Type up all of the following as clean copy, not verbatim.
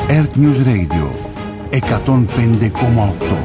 Earth News Radio 105,8.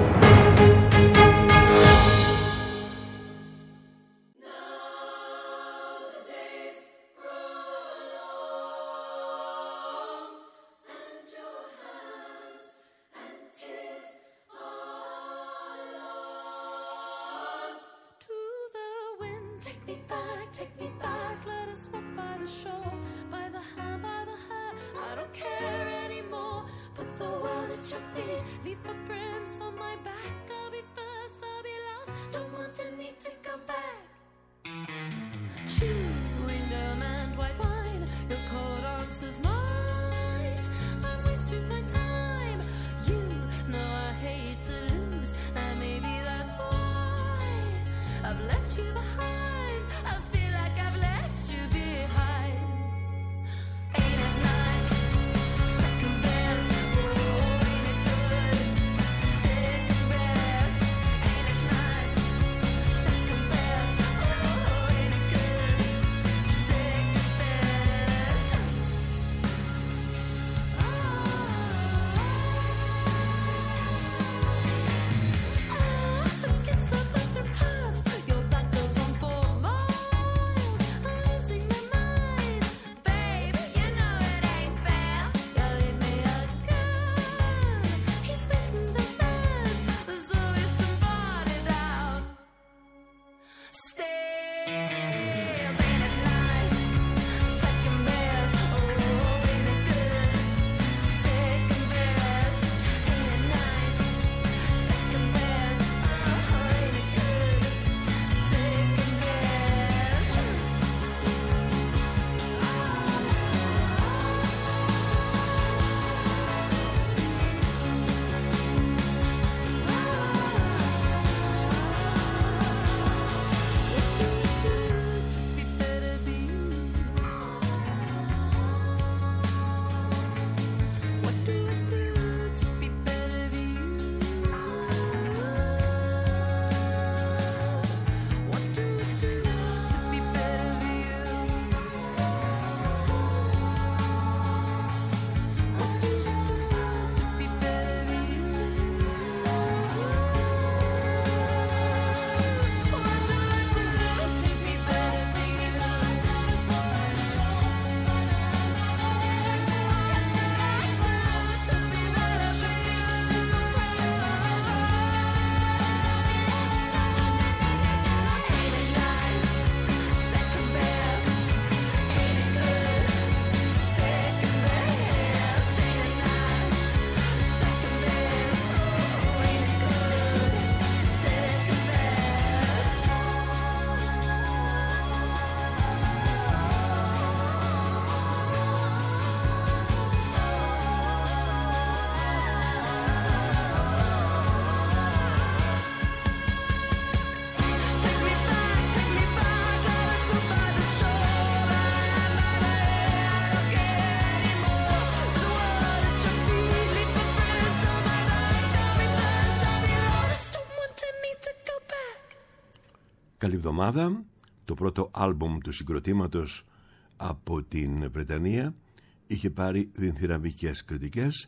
Καλή εβδομάδα. Το πρώτο άλμπουμ του συγκροτήματος από την Βρετανία είχε πάρει δυνθυραμικές κριτικές.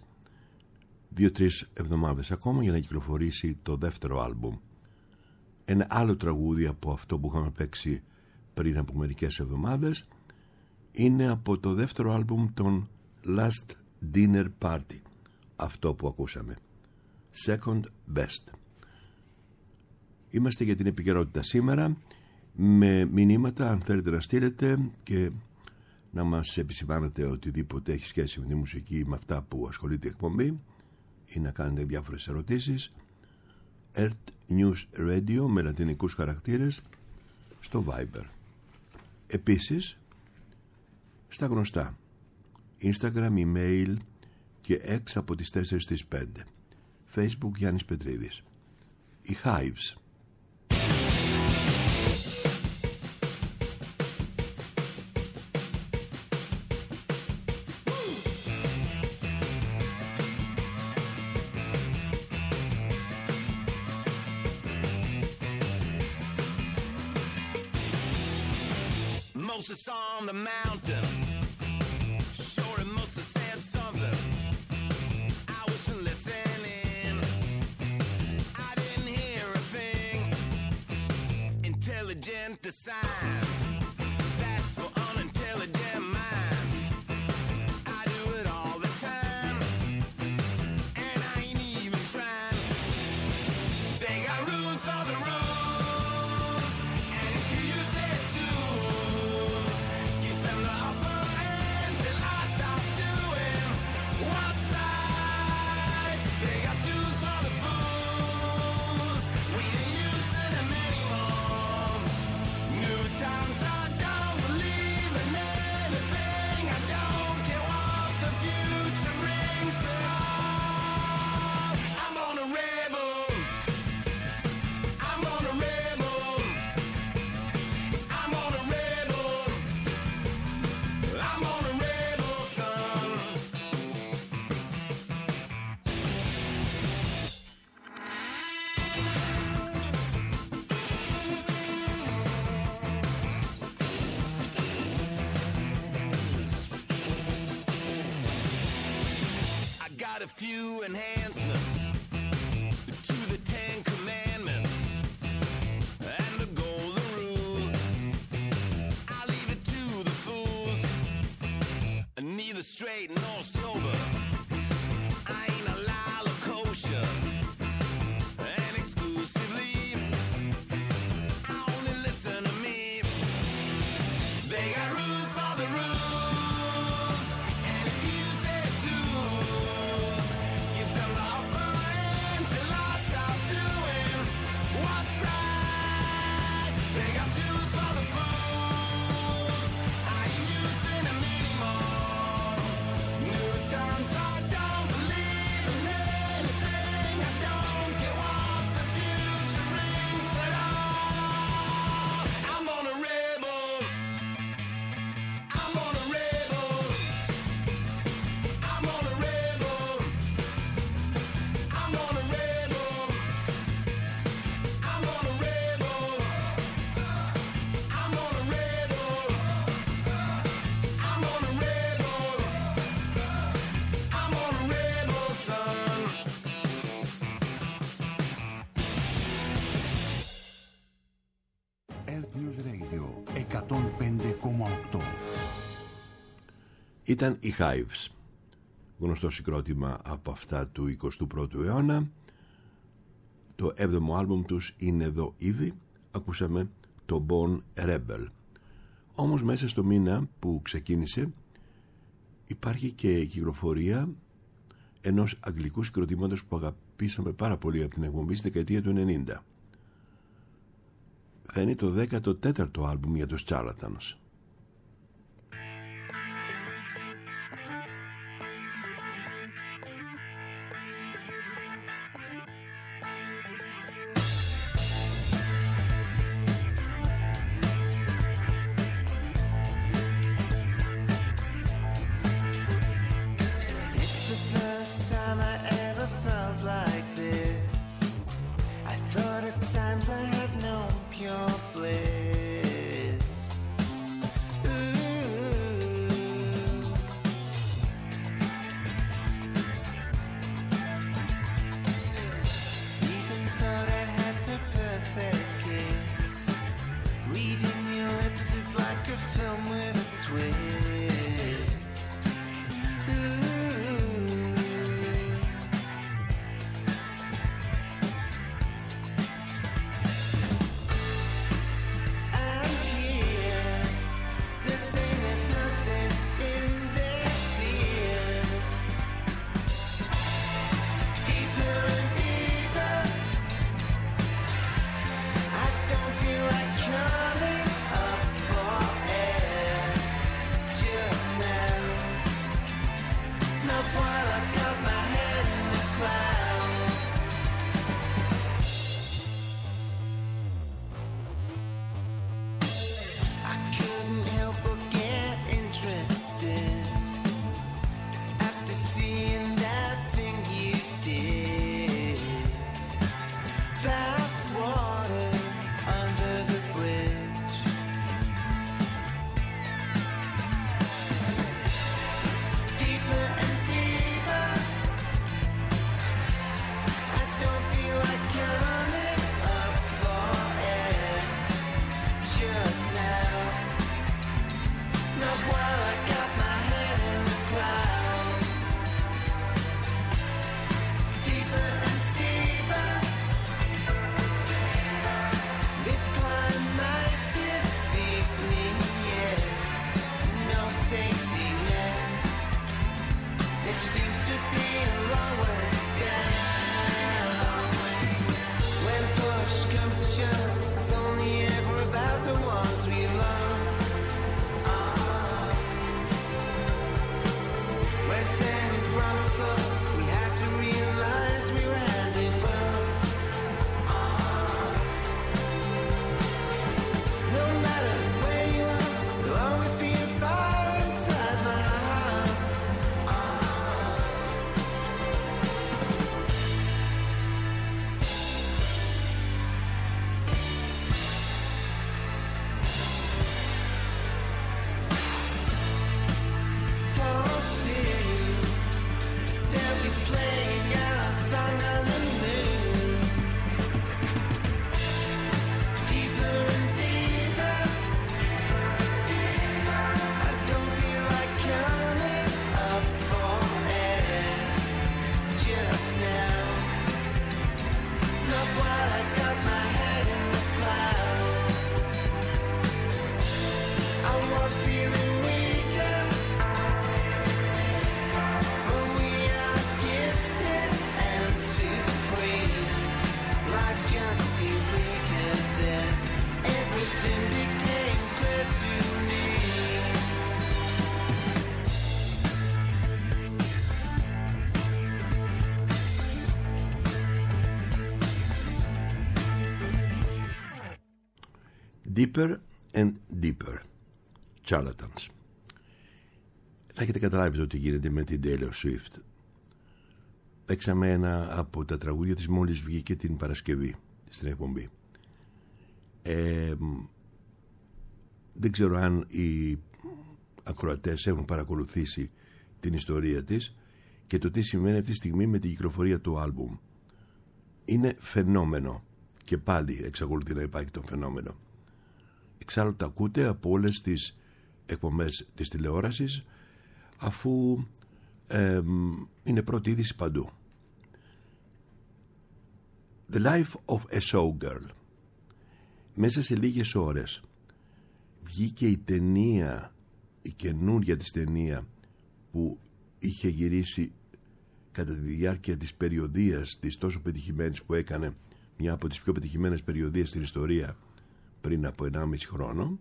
2-3 εβδομάδες ακόμα για να κυκλοφορήσει το δεύτερο άλμπουμ. Ένα άλλο τραγούδι από αυτό που είχαμε παίξει πριν από μερικές εβδομάδες είναι από το δεύτερο άλμπουμ των Last Dinner Party, αυτό που ακούσαμε, Second Best. Είμαστε για την επικαιρότητα σήμερα με μηνύματα, αν θέλετε να στείλετε και να μας επισημάνετε οτιδήποτε έχει σχέση με τη μουσική, με αυτά που ασχολείται η εκπομπή, ή να κάνετε διάφορες ερωτήσεις. Earth News Radio με λατινικούς χαρακτήρες στο Viber. Επίσης στα γνωστά Instagram, email και X από τις 4 στις 5. Facebook Γιάννης Πετρίδης. Οι Hives. Moses on the mountain, sure it must have said something. consent to sign. That's for unintelligent minds. I do it all the time, and I ain't even trying. They got rules for the rules, and if you use their tools, give them the upper hand till I stop doing what's right. They got tools for the fools, we ain't using them anymore. New times, I don't believe in anything. I don't care what the future brings at all. I'm on a rebel. I'm on a rebel. I'm on a rebel. I'm on a rebel, son. I got a few enhancements to the 10 Commandments and the Golden Rule. I leave it to the fools, neither straight nor sober. I ain't a lala kosher, and exclusively I only listen to me. They got rules for the rules, and if you use their tools, give them the upper hand till I stop doing what's right. They got tools for the fools, I ain't using them anymore. New times, I don't believe in anything. I don't care what the future brings at all. I'm on a rebel. I'm on a rebel. I'm on a rebel. I'm on a rebel. I'm on a rebel. I'm on a rebel. I'm on a rebel. I'm on a rebel, son. Earth News Radio 105,8. Ήταν οι Hives, γνωστό συγκρότημα από αυτά του 21ου αιώνα. Το 7ο άλμπουμ τους είναι εδώ ήδη. Ακούσαμε το Born Rebel. Όμως μέσα στο μήνα που ξεκίνησε υπάρχει και η κυκλοφορία ενός αγγλικού συγκροτήματος που αγαπήσαμε πάρα πολύ από την εκπομπή στη δεκαετία του 90. Θα είναι το 14ο άλμπουμ για τους Charlatans. It's the first time I ever felt like this. I thought at times I had known pure bliss. toss you. They'll be playing our song on the moon. Deeper and deeper. I don't feel like coming up for air just now. Not while I got my head in the clouds. I was feeling weaker, but we are gifted and supreme. Life just seemed weaker then. Everything became clear to me. Deeper and Deeper, Charlatans. Θα έχετε καταλάβει το τι γίνεται με την Taylor Swift. Παίξαμε ένα από τα τραγούδια της μόλις βγήκε την Παρασκευή στην εκπομπή. Δεν ξέρω αν οι ακροατές έχουν παρακολουθήσει την ιστορία της και το τι σημαίνει αυτή τη στιγμή με την κυκλοφορία του άλμπουμ. Είναι φαινόμενο και πάλι εξακολουθεί να υπάρχει το φαινόμενο. Εξάλλου τα ακούτε από όλες τις εκπομπές της τηλεόρασης, αφού είναι πρώτη είδηση παντού. The Life of a Showgirl. Μέσα σε λίγες ώρες βγήκε η ταινία, η καινούρια της ταινία που είχε γυρίσει κατά τη διάρκεια της περιοδίας της τόσο πετυχημένης που έκανε, μια από τις πιο πετυχημένες περιοδίες στην ιστορία, πριν από 1,5 χρόνο,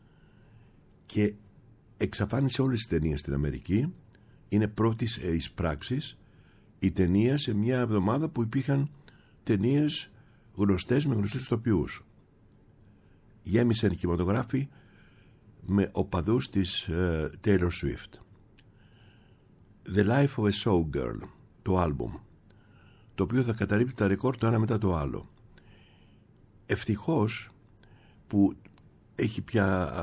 και εξαφάνισε όλες τις ταινίες στην Αμερική. Είναι πρώτης εις πράξης η ταινία σε μια εβδομάδα που υπήρχαν ταινίες γνωστές με γνωστούς ηθοποιούς. Γέμισαν οι κινηματογράφοι με οπαδούς της Taylor Swift. The Life of a Showgirl, το άλμπουμ, το οποίο θα καταρρίπτει τα ρεκόρ το ένα μετά το άλλο. Ευτυχώς που έχει πια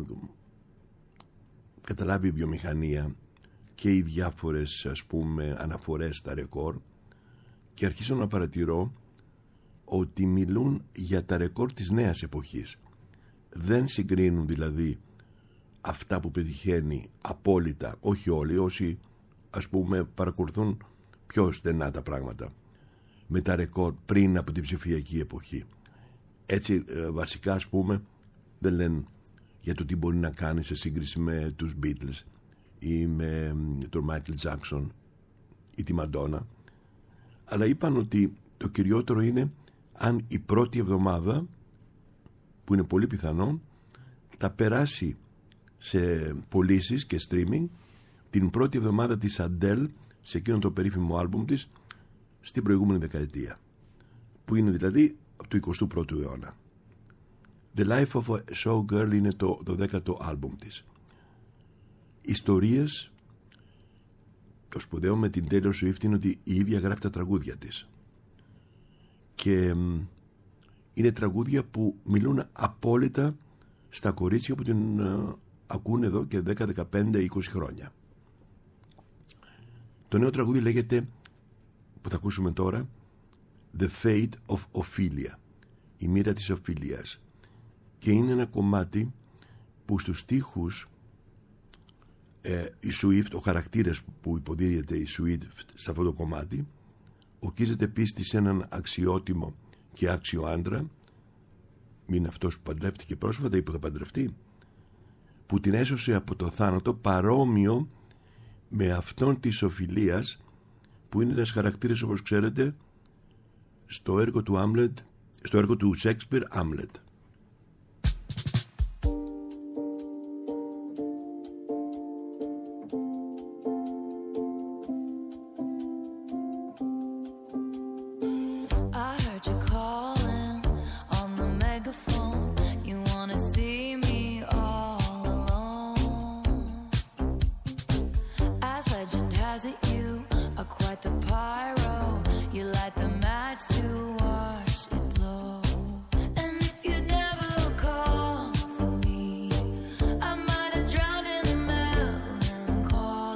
καταλάβει η βιομηχανία και οι διάφορες, ας πούμε, αναφορές στα ρεκόρ, και αρχίζω να παρατηρώ ότι μιλούν για τα ρεκόρ της νέας εποχής. Δεν συγκρίνουν δηλαδή αυτά που πετυχαίνει απόλυτα, όχι όλοι, όσοι, ας πούμε, παρακολουθούν πιο στενά τα πράγματα, με τα ρεκόρ πριν από την ψηφιακή εποχή. Έτσι βασικά, ας πούμε, δεν λένε για το τι μπορεί να κάνει σε σύγκριση με τους Beatles ή με τον Michael Jackson ή τη Madonna, αλλά είπαν ότι το κυριότερο είναι αν η πρώτη εβδομάδα, που είναι πολύ πιθανό, θα περάσει σε πωλήσεις και streaming την πρώτη εβδομάδα της Adele σε εκείνο το περίφημο άλμπουμ της στην προηγούμενη δεκαετία, που είναι δηλαδή του 21ου αιώνα. The Life of a Showgirl είναι το 10ο άλμπουμ της. Ιστορίες. Το σπουδαίο με την Taylor Swift είναι ότι η ίδια γράφει τα τραγούδια της, και είναι τραγούδια που μιλούν απόλυτα στα κορίτσια που την ακούν εδώ και 10, 15, 20 χρόνια. Το νέο τραγούδι λέγεται, που θα ακούσουμε τώρα, The Fate of Ophelia, η μοίρα της Οφίλιας, και είναι ένα κομμάτι που στους στίχους η Swift, ο χαρακτήρας που υποδίδεται η Swift σε αυτό το κομμάτι, οκίζεται πίστη σε έναν αξιότιμο και άξιο άντρα, είναι αυτός που παντρεύτηκε πρόσφατα ή που θα παντρευτεί, που την έσωσε από το θάνατο, παρόμοιο με αυτόν της Οφιλίας, που είναι ένας χαρακτήρας, όπως ξέρετε, στο έργο του Hamlet, στο έργο του Shakespeare, Hamlet. Call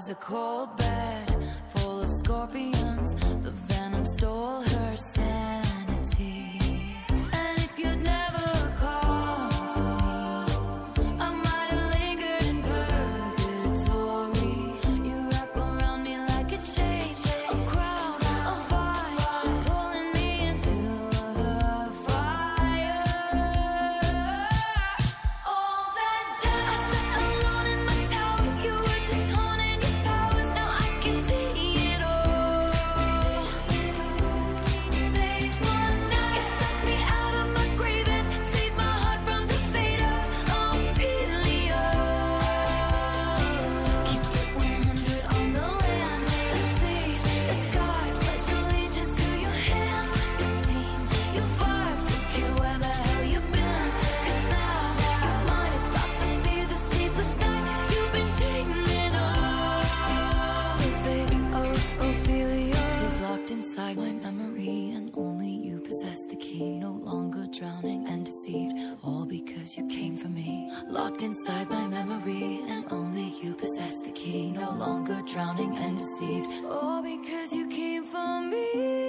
was a cold bed full of scorpions. The venom stole her sanity. And if you'd never called for me, I might have lingered in purgatory. You wrap around me like a chain, a crown, a vine, pulling me into the fire. All that time I sat alone in my tower, you were just honing your powers. Now I can see it all. They want now. You took me out of my grave and saved my heart from the fate of Ophelia. Keep it 100 on the land, the sea, the sky. Pledge allegiance to your hands, your team, your vibes. Don't care where the hell you've been. 'Cause now your mind is about to be the sleepless night you've been dreaming of. The fate of Ophelia is locked inside my memory, and only you possess the key. No longer drowning and deceived, all because you came for me. Locked inside my memory, and only you possess the key. No longer drowning and deceived, all because you came for me.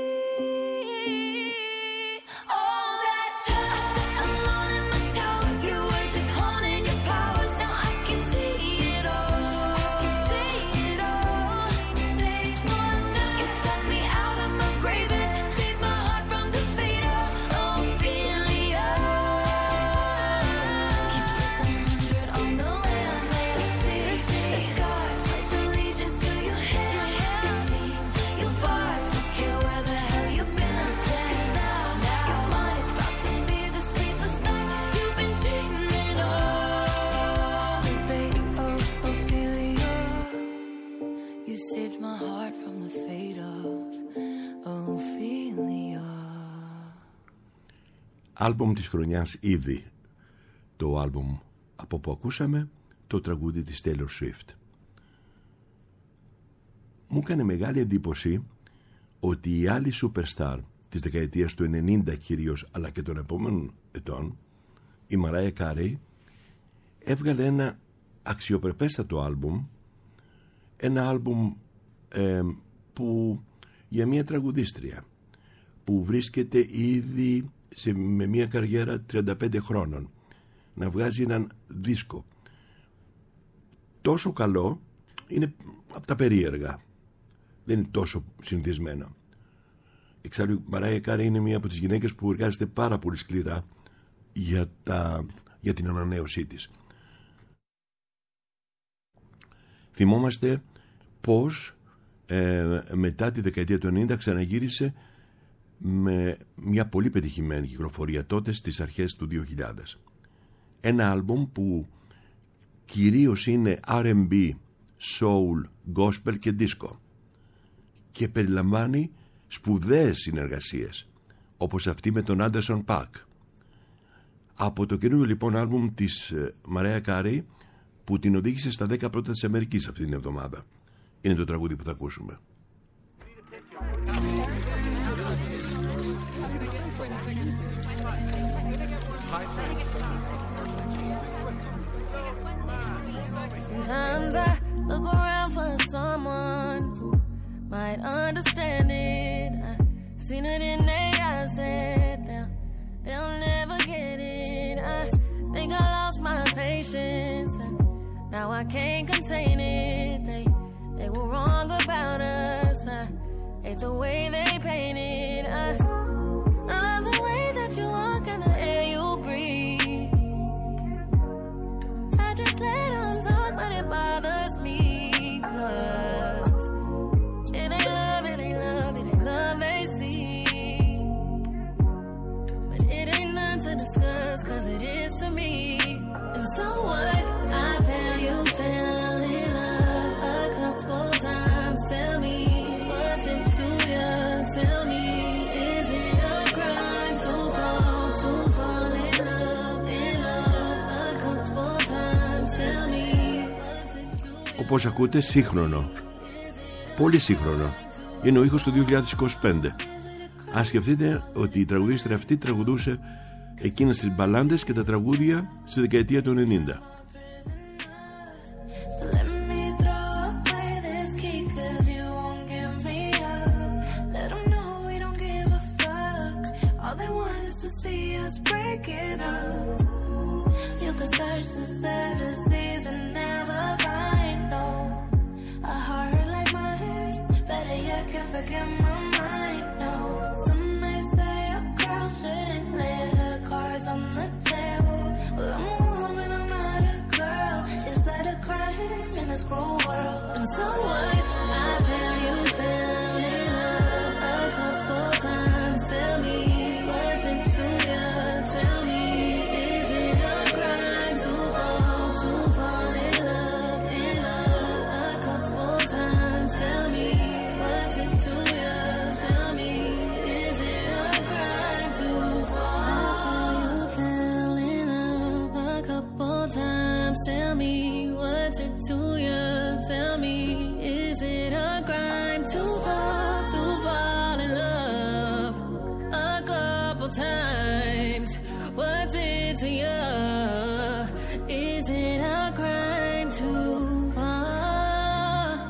All that time I sat alone in my tower, you were just honing your powers. Now I can see it all. I can see it all. They want now. You took me out of my grave and saved my heart from the fate of Ophelia. Keep it 100 on the land, the sea, the sky. Pledge allegiance to your hands, your team, your vibes. Don't care where the hell you've been. 'Cause now your mind is about to be the sleepless night you've been dreaming of. The fate of Ophelia. You saved my heart from the fate of Ophelia. Άλμπομ της χρονιάς ήδη. Το άλμπομ από που ακούσαμε το τραγούδι της Taylor Swift. Μου έκανε μεγάλη εντύπωση ότι η άλλη superstar της δεκαετίας του 90 κυρίως, αλλά και των επόμενων ετών, η Mariah Carey, έβγαλε ένα αξιοπρεπέστατο άλμπουμ, ένα άλμπουμ που για μια τραγουδίστρια που βρίσκεται ήδη με μια καριέρα 35 χρόνων να βγάζει έναν δίσκο τόσο καλό, είναι από τα περίεργα, δεν είναι τόσο συνηθισμένο. Εξάλλου η Mariah Carey είναι μία από τις γυναίκες που εργάζεται πάρα πολύ σκληρά για την ανανέωσή της. Θυμόμαστε πως μετά τη δεκαετία του 90 ξαναγύρισε με μια πολύ πετυχημένη κυκλοφορία τότε στις αρχές του 2000. Ένα άλμπομ που κυρίως είναι R&B, soul, gospel και disco και περιλαμβάνει σπουδαίες συνεργασίες όπως αυτή με τον Anderson .Paak. Από το καινούριο λοιπόν άλμπουμ της Mariah Carey που την οδήγησε στα 10 πρώτα της Αμερικής αυτή την εβδομάδα είναι το τραγούδι που θα ακούσουμε. Sometimes I look around for someone who might understand it. I've seen it in their eyes that they'll never get it. I think I lost my patience and now I can't contain it. They were wrong about us. I hate the way they painted. I love the way that you walk and the air you breathe. I just let them talk, but it bothers me, 'cause it ain't love, it ain't love, it ain't love they see. But it ain't none to discuss, 'cause it is to me. And so what? I felt you fell in love a couple times. Tell me, was it too young? Tell me, is it a crime to fall in love a couple times? Tell me, was it too young? Όπως ακούτε, σύγχρονο, πολύ σύγχρονο, είναι ο ήχος του 2025. Αν σκεφτείτε ότι η τραγουδίστρια αυτή τραγουδούσε εκείνες τις μπαλάντες και τα τραγούδια στη δεκαετία του 90. So let me throw away cruel world. And so what? I feel you fell in love a couple times. Tell me, was it to you? Tell me, is it a crime to fall in love a couple times? Tell me, was it to you? Tell me, is it a crime to fall? You fell in love a couple times. Tell me, what's it to you? Tell me, is it a crime to fall in love a couple times? What's it to you? Is it a crime to fall?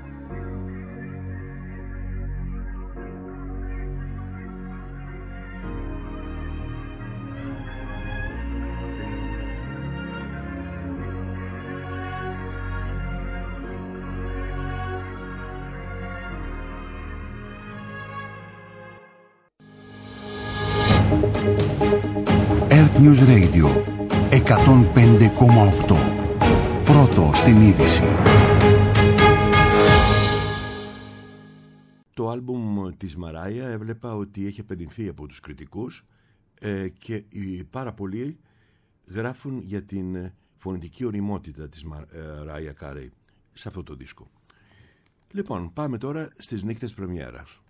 Earth News Radio 105,8. Πρώτο στην είδηση. Το άλμπουμ της Μαράια έβλεπα ότι έχει επενδυθεί από τους κριτικούς και οι πάρα πολλοί γράφουν για την φωνητική ωριμότητα της Μαράια Κάρεϊ σε αυτό το δίσκο. Λοιπόν, πάμε τώρα στις νύχτες πρεμιέρας.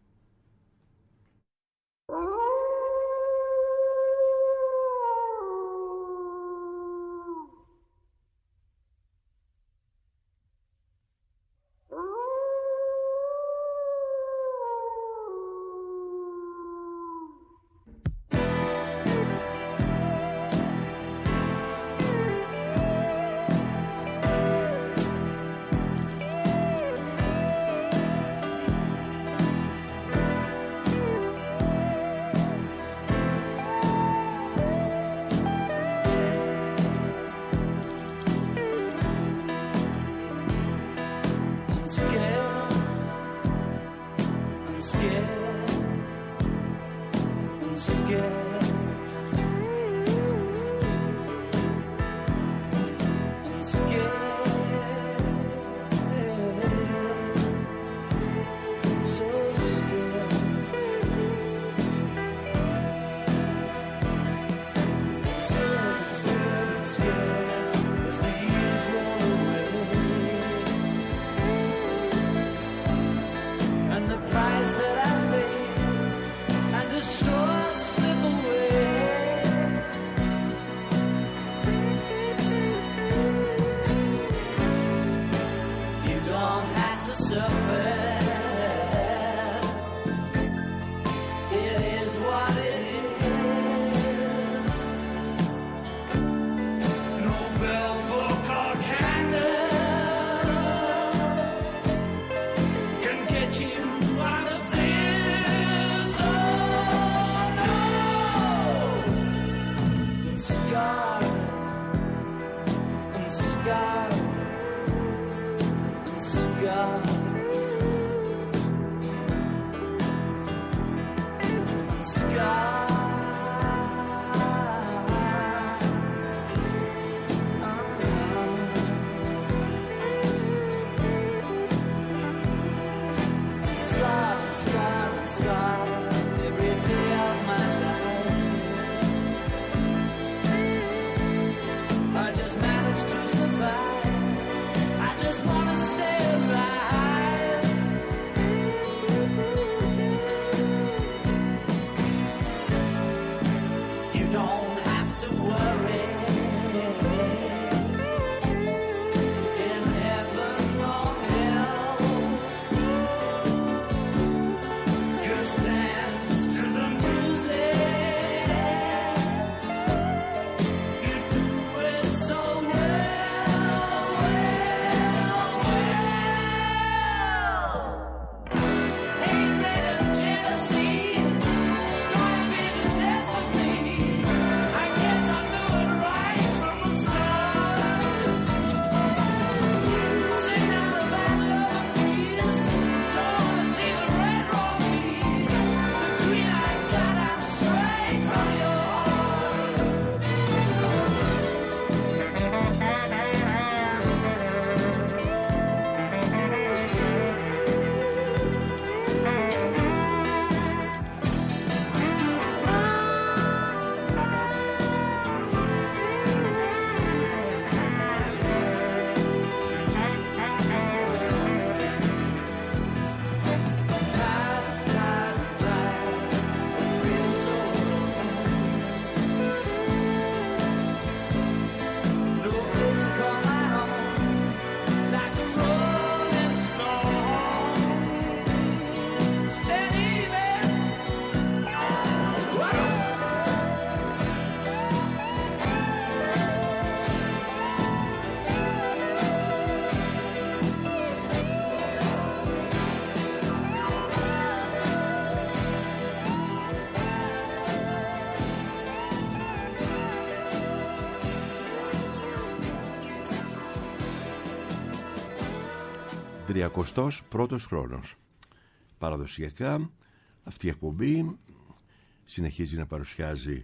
31ος χρόνος. Παραδοσιακά αυτή η εκπομπή συνεχίζει να παρουσιάζει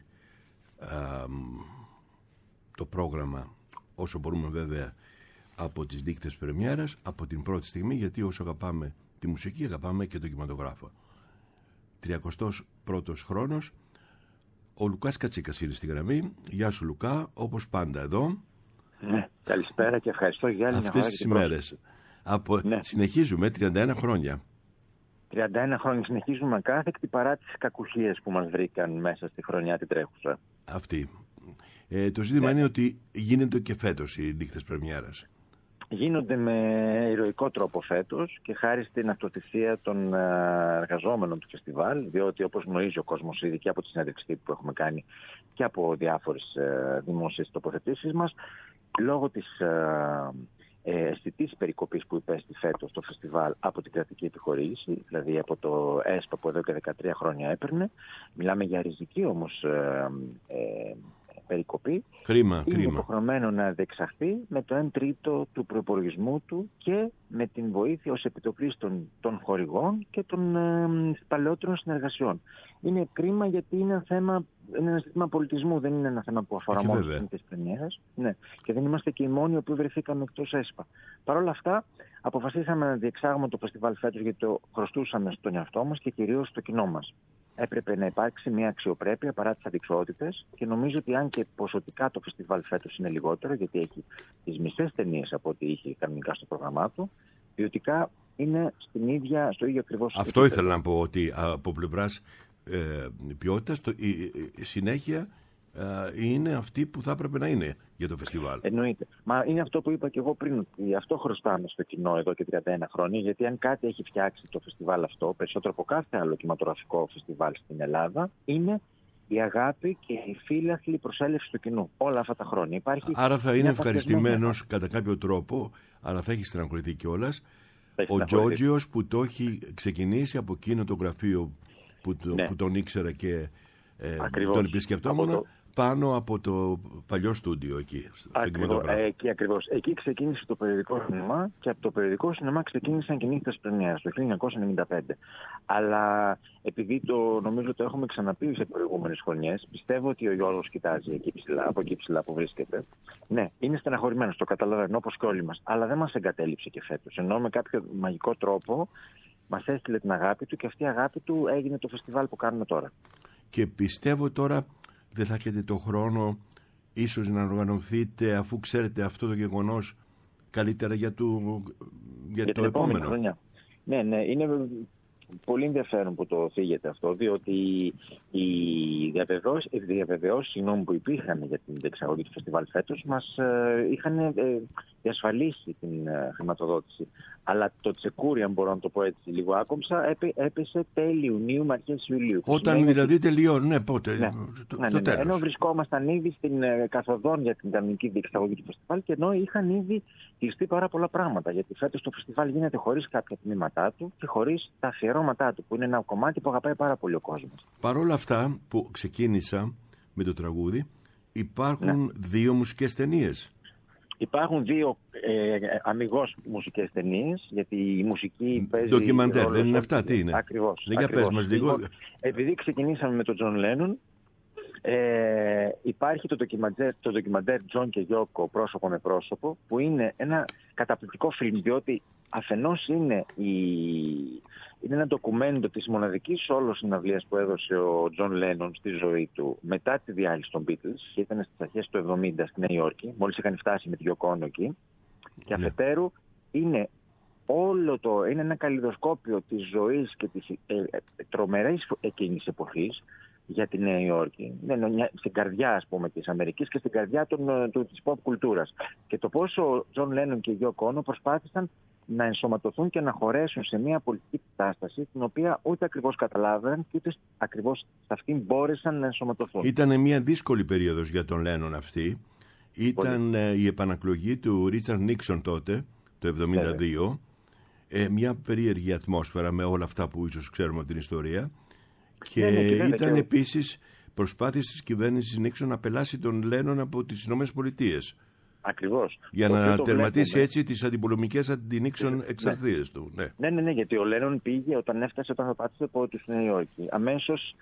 το πρόγραμμα όσο μπορούμε, βέβαια, από τις νύχτες πρεμιέρας, από την πρώτη στιγμή, γιατί όσο αγαπάμε τη μουσική αγαπάμε και το κινηματογράφο. 31ος χρόνος. Ο Λουκάς Κατσίκας είναι στη γραμμή. Γεια σου, Λουκά, όπως πάντα εδώ. Ναι, καλησπέρα και ευχαριστώ για άλλη μια φορά. Αυτές τις ημέρες. Ναι. Συνεχίζουμε 31 χρόνια. 31 χρόνια συνεχίζουμε ακάθεκτη παρά τις κακουχίες που μας βρήκαν μέσα στη χρονιά την τρέχουσα. Αυτή. Το ζήτημα είναι ότι γίνεται και φέτος οι νύχτες πρεμιέρας. Γίνονται με ηρωικό τρόπο φέτος και χάρη στην αυτοθυσία των εργαζόμενων του φεστιβάλ, διότι όπως γνωρίζει ο κόσμος ήδη και από τη συνέντευξη που έχουμε κάνει και από διάφορες δημόσιες τοποθετήσεις μας, λόγω της αισθητής περικοπής που υπέστη φέτος το φεστιβάλ από την κρατική επιχορήγηση, δηλαδή από το ΕΣΠΑ που εδώ και 13 χρόνια έπαιρνε, μιλάμε για ριζική όμως περικοπή, Κρίμα. υποχρεωμένο να διεξαχθεί με το 1/3 του προϋπολογισμού του και με την βοήθεια ως επιτοπλής των χορηγών και των παλαιότερων συνεργασιών. Είναι κρίμα γιατί είναι ένα ζήτημα πολιτισμού, δεν είναι ένα θέμα που αφορά μόνο τις νύχτες πρεμιέρας. Ναι. Και δεν είμαστε και οι μόνοι που βρεθήκαμε εκτός ΕΣΠΑ. Παρ' όλα αυτά, αποφασίσαμε να διεξάγουμε το φεστιβάλ φέτος γιατί το χρωστούσαμε στον εαυτό μας και κυρίως στο κοινό μας. Έπρεπε να υπάρξει μια αξιοπρέπεια παρά τις αντιξοότητες και νομίζω ότι αν και ποσοτικά το φεστιβάλ φέτος είναι λιγότερο, γιατί έχει τις μισές ταινίες από ό,τι είχε κανονικά στο πρόγραμμά του, ποιοτικά είναι στο ίδιο ακριβώς. Αυτό ήθελα να πω, ότι από πλευράς ποιότητας η συνέχεια είναι αυτή που θα έπρεπε να είναι για το φεστιβάλ. Εννοείται. Μα είναι αυτό που είπα και εγώ πριν, ότι αυτό χρωστάμε στο κοινό εδώ και 31 χρόνια, γιατί αν κάτι έχει φτιάξει το φεστιβάλ αυτό, περισσότερο από κάθε άλλο κινηματογραφικό φεστιβάλ στην Ελλάδα, είναι η αγάπη και η φύλαθλη προσέλευση του κοινού όλα αυτά τα χρόνια. Άρα θα είναι ευχαριστημένος κατά κάποιο τρόπο, αλλά θα έχει στεναχωρηθεί κιόλας ο Τζόρτζιος που το έχει ξεκινήσει από εκείνο το γραφείο που τον ήξερα και τον επισκεπτόμουν πάνω από το παλιό στούντιο εκεί. Ακριβώς. Εκεί ξεκίνησε το περιοδικό σινεμά και από το περιοδικό σινεμά ξεκίνησαν και νύχτες πρεμιέρας το 1995. Αλλά επειδή νομίζω το έχουμε ξαναπεί σε προηγούμενες χρονιές, πιστεύω ότι ο Γιώργος κοιτάζει από εκεί ψηλά που βρίσκεται. Ναι, είναι στεναχωρημένος, το καταλαβαίνω, όπως και όλοι μας. Αλλά δεν μας εγκατέλειψε και φέτος. Ενώ με κάποιο μαγικό τρόπο μας έστειλε την αγάπη του και αυτή η αγάπη του έγινε το φεστιβάλ που κάνουμε τώρα. Και πιστεύω τώρα δεν θα έχετε το χρόνο ίσως να οργανωθείτε, αφού ξέρετε αυτό το γεγονός, καλύτερα για το επόμενο. Χρονιά. Ναι, είναι πολύ ενδιαφέρον που το θίγεται αυτό, διότι οι διαβεβαιώσεις που υπήρχαν για την διεξαγωγή του φεστιβάλ φέτος μας είχαν διασφαλίσει την χρηματοδότηση. Αλλά το τσεκούρι, αν μπορώ να το πω έτσι λίγο άκομψα, έπεσε τέλη Ιουνίου με αρχές Ιουλίου. Όταν δηλαδή τελειώνει, ναι, πότε. Ναι. Ενώ βρισκόμασταν ήδη στην καθοδόν για την κανονική διεξαγωγή του φεστιβάλ και ενώ είχαν ήδη κλειστεί πάρα πολλά πράγματα. Γιατί φέτος το φεστιβάλ γίνεται χωρίς κάποια τμήματά του και χωρίς τα αφιερώματά του, που είναι ένα κομμάτι που αγαπάει πάρα πολύ ο κόσμος. Παρ' όλα αυτά που ξεκίνησα με το τραγούδι, υπάρχουν δύο μουσικές ταινίες. Υπάρχουν δύο αμιγώς μουσικές ταινίες, γιατί η μουσική παίζει... Ντοκιμαντέρ, δεν είναι αυτά, τι είναι? Ακριβώς. Για πες μας λίγο. Επειδή ξεκινήσαμε με τον Τζον Λένον, υπάρχει το ντοκιμαντέρ Τζον και Γιώκο πρόσωπο με πρόσωπο, που είναι ένα καταπληκτικό φιλμ, διότι αφενός είναι ένα ντοκουμέντο της μοναδικής όλος συναυλίας που έδωσε ο Τζον Λένον στη ζωή του μετά τη διάλυση των Beatles, και ήταν στις αρχές του 70 στη Νέα Υόρκη, μόλις είχαν φτάσει με τη Yoko Ono εκεί, και αφετέρου είναι είναι ένα καλλιδοσκόπιο της ζωής και της τρομερής εκείνης εποχής για τη Νέα Υόρκη, στην καρδιά, ας πούμε, της Αμερικής και στην καρδιά της pop κουλτούρας. Και το πόσο ο Τζον Λένον και η Yoko Ono προσπάθησαν να ενσωματωθούν και να χωρέσουν σε μια πολιτική κατάσταση την οποία ούτε ακριβώς καταλάβαιναν και ούτε ακριβώς σε αυτήν μπόρεσαν να ενσωματωθούν. Ήταν μια δύσκολη περίοδος για τον Λένον αυτή. Ήταν η επανακλογή του Ρίτσαρντ Νίξον τότε, το 1972. Μια περίεργη ατμόσφαιρα με όλα αυτά που ίσως ξέρουμε από την ιστορία. Και ήταν επίσης προσπάθειες της κυβέρνησης Νίξον να απελάσει τον Λένον από τις ΗΠΑ. Ακριβώς. Για Το οποίο να το τερματίσει βλέπουμε. έτσι τις αντιπολεμικές αντινίξεων εξαρτίες του. Ναι. Ναι, γιατί ο Λένον πήγε όταν θα πάτησε από τη Νέα Υόρκη. Αμέσως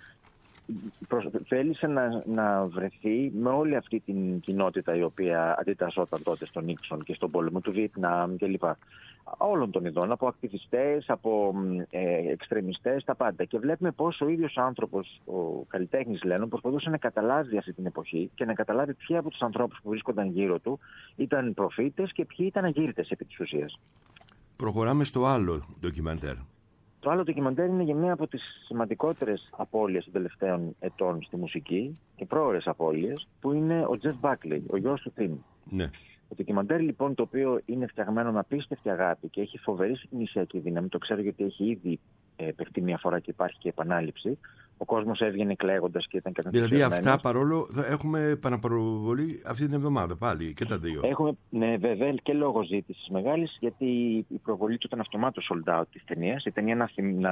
θέλησε να βρεθεί με όλη αυτή την κοινότητα η οποία αντιτασσόταν τότε στον Νίξον και στον πόλεμο του Βιετνάμ κλπ. Όλων των ειδών, από ακτιβιστές, από εξτρεμιστές, τα πάντα. Και βλέπουμε πώς ο ίδιος άνθρωπος, ο καλλιτέχνης Λένον, προσπαθούσε να καταλάβει αυτή την εποχή και να καταλάβει ποιοι από τους ανθρώπους που βρίσκονταν γύρω του ήταν προφήτες και ποιοι ήταν αγύρτες επί της ουσίας. Προχωράμε στο άλλο ντοκιμαντέρ. Το άλλο ντοκιμαντέρ είναι για μία από τις σημαντικότερες απώλειες των τελευταίων ετών στη μουσική και πρόωρες απώλειες, που είναι ο Τζεφ Μπάκλεϊ, ο γιος του Τιμ. Ναι. Το ντοκιμαντέρ λοιπόν, το οποίο είναι φτιαγμένο με απίστευτη αγάπη και έχει φοβερή συγκινησιακή δύναμη, το ξέρω γιατί έχει ήδη παιχτεί μια φορά και υπάρχει και επανάληψη. Ο κόσμος έβγαινε κλαίγοντας και ήταν κατανθουσιασμένος. Δηλαδή αυτά παρόλο θα έχουμε επαναπροβολή αυτή την εβδομάδα πάλι και τα δύο. Έχουμε, ναι, βέβαια, και λόγω ζήτησης μεγάλης, γιατί η προβολή του ήταν αυτομάτως sold out της ταινίας. Η ταινία,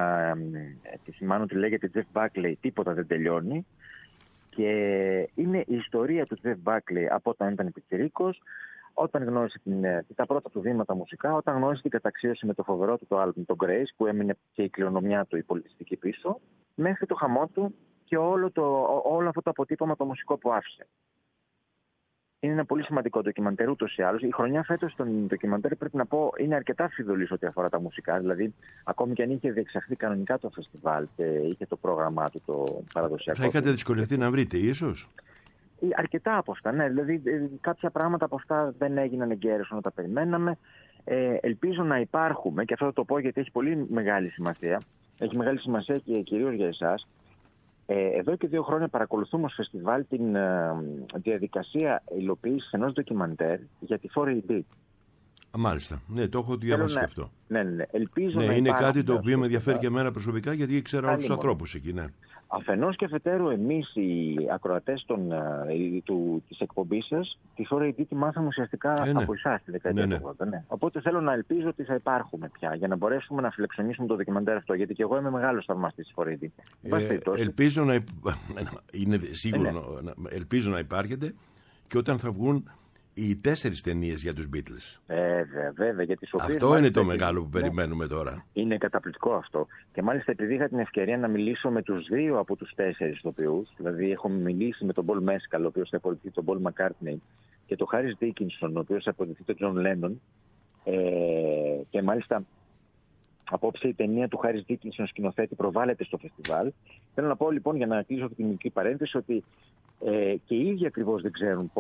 τη θυμάνω ότι λέγεται Jeff Buckley, τίποτα δεν τελειώνει. Και είναι η ιστορία του Jeff Buckley από όταν ήταν πιτσιρίκος, όταν γνώρισε τα πρώτα του βήματα μουσικά, όταν γνώρισε την καταξίωση με το φοβερό του το άλμπουμ, το Grace, που έμεινε και η κληρονομιά του η πολιτιστική πίσω, μέχρι το χαμό του και όλο αυτό το αποτύπωμα το μουσικό που άφησε. Είναι ένα πολύ σημαντικό ντοκιμαντέρ ούτως ή άλλως. Η χρονιά φέτος των ντοκιμαντέρ, πρέπει να πω, είναι αρκετά φιδωλής ό,τι αφορά τα μουσικά. Δηλαδή, ακόμη και αν είχε διεξαχθεί κανονικά το φεστιβάλ και είχε το πρόγραμμά του το παραδοσιακό. Θα είχατε δυσκολευτεί να βρείτε, ίσως. Αρκετά από αυτά, ναι. Δηλαδή, κάποια πράγματα από αυτά δεν έγιναν εγκαίρως όταν τα περιμέναμε. Ελπίζω να υπάρχουμε, και αυτό θα το πω γιατί έχει πολύ μεγάλη σημασία. Έχει μεγάλη σημασία και κυρίως για εσάς. Εδώ και 2 χρόνια παρακολουθούμε ως φεστιβάλ την διαδικασία υλοποίησης ενός ντοκιμαντέρ για τη 4AD. Μάλιστα. Ναι, το έχω διαβάσει και αυτό. Ναι. Ελπίζω να είναι κάτι το υπάρχουν οποίο με ενδιαφέρει και εμένα προσωπικά, γιατί ξέρω όλους τους ανθρώπους εκεί. Ναι. Αφενός και αφετέρου, εμείς οι ακροατές της εκπομπής σας, τη 4AD τη μάθαμε ουσιαστικά από εσάς τη δεκαετία του 80. Ναι. Οπότε θέλω να ελπίζω ότι θα υπάρχουμε πια για να μπορέσουμε να φιλοξενήσουμε το ντοκιμαντέρ αυτό. Γιατί και εγώ είμαι μεγάλος θαυμαστής της 4AD. Ελπίζω να είναι σίγουρο, ελπίζω να υπάρχετε και όταν θα βγουν οι 4 ταινίες για τους Beatles. Βέβαια, για τις οποίες αυτό είναι το μεγάλο που περιμένουμε τώρα. Είναι καταπληκτικό αυτό. Και μάλιστα επειδή είχα την ευκαιρία να μιλήσω με τους 2 από τους 4 ηθοποιούς, δηλαδή έχω μιλήσει με τον Paul Mescal, ο οποίος θα υποδηθεί τον Paul McCartney, και τον Harris Dickinson, ο οποίος θα υποδηθεί τον John Lennon, και μάλιστα απόψε η ταινία του Harris Dickinson σκηνοθέτη προβάλλεται στο φεστιβάλ. Θέλω να πω λοιπόν, για να κλείσω αυτή την μικρή παρένθεση, ότι και οι ίδιοι ακριβώς δεν ξέρουν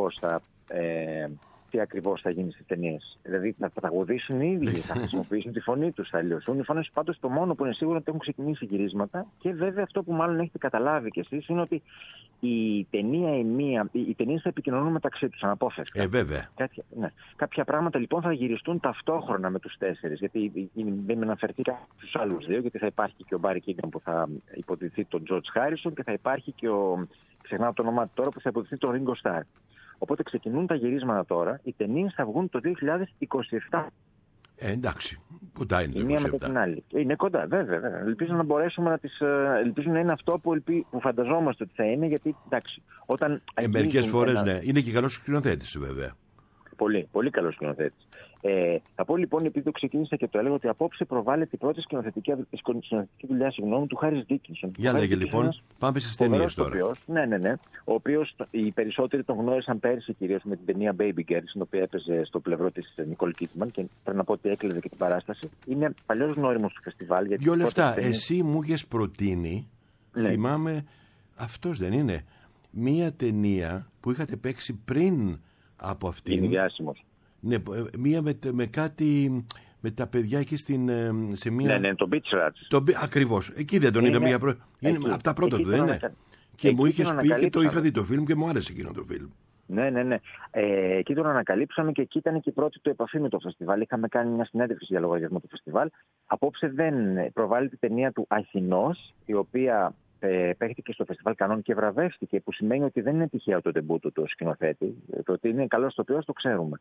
τι ακριβώς θα γίνει στις ταινίες. Δηλαδή θα τραγουδήσουν οι ίδιοι, θα χρησιμοποιήσουν τη φωνή τους, θα αλλοιώσουν οι φωνές. Πάντως το μόνο που είναι σίγουρο είναι ότι έχουν ξεκινήσει γυρίσματα, και βέβαια αυτό που μάλλον έχετε καταλάβει κι εσείς είναι ότι οι ταινίες θα επικοινωνούν μεταξύ τους αναπόφευκτα. Βέβαια. Κάποια πράγματα λοιπόν θα γυριστούν ταυτόχρονα με τους 4, γιατί δεν αναφερθήκα στους άλλους 2, γιατί θα υπάρχει και ο Μπάρι Κίγκαν που θα υποδηθεί τον Τζορτζ Χάρισον και θα υπάρχει και ξεχνάω το όνομά του τώρα, που θα υποδηθεί τον Ringo Starr. Οπότε ξεκινούν τα γυρίσματα τώρα. Οι ταινίες θα βγουν το 2027. Εντάξει. Κοντά είναι το 2027. Η μία μετά την άλλη. Είναι κοντά, βέβαια. Ελπίζω να μπορέσουμε να τις. Ελπίζω να είναι αυτό που φανταζόμαστε ότι θα είναι, γιατί εντάξει. Μερικές φορές ναι. Είναι και καλός σκηνοθέτης, βέβαια. Πολύ, πολύ καλός σκηνοθέτης. Θα πω λοιπόν, επειδή το ξεκίνησα και το έλεγα, ότι απόψε προβάλλεται η πρώτη σκηνοθετική δουλειά του Χάρις Ντίκινσον. Για λέγε λοιπόν, πάμε στις ταινίες τώρα. Ναι. Ο οποίος οι περισσότεροι τον γνώρισαν πέρσι κυρίως με την ταινία Baby Girl, στην οποία έπαιζε στο πλευρό της Νικόλ Κίτμαν, και πρέπει να πω ότι έκλειδε και την παράσταση. Είναι παλιός γνώριμος του φεστιβάλ. 2 λεπτά. Εσύ μου είχες προτείνει, θυμάμαι, αυτός δεν είναι, μία ταινία που είχατε παίξει πριν από αυτήν. Είναι διάσημος. Ναι, μία με κάτι, με τα παιδιά εκεί σε μία... Ναι, το Beach Rats. Ακριβώς, εκεί δεν τον είδα μία είναι από τα πρώτα του, δεν είναι? Και μου είχες πει και το είχα δει το φιλμ και μου άρεσε εκείνο το φιλμ. Ναι. Εκεί τον ανακαλύψαμε και εκεί ήταν και η πρώτη του επαφή με το φεστιβάλ. Είχαμε κάνει μια συνέντευξη για λογαριασμό του φεστιβάλ. Απόψε δεν προβάλλεται η ταινία του Αθηνός, η οποία παίχτηκε στο φεστιβάλ Κανών και βραβεύτηκε, που σημαίνει ότι δεν είναι τυχαίο το ντεμπούτο του σκηνοθέτη. Το ότι είναι καλός ηθοποιός το ξέρουμε.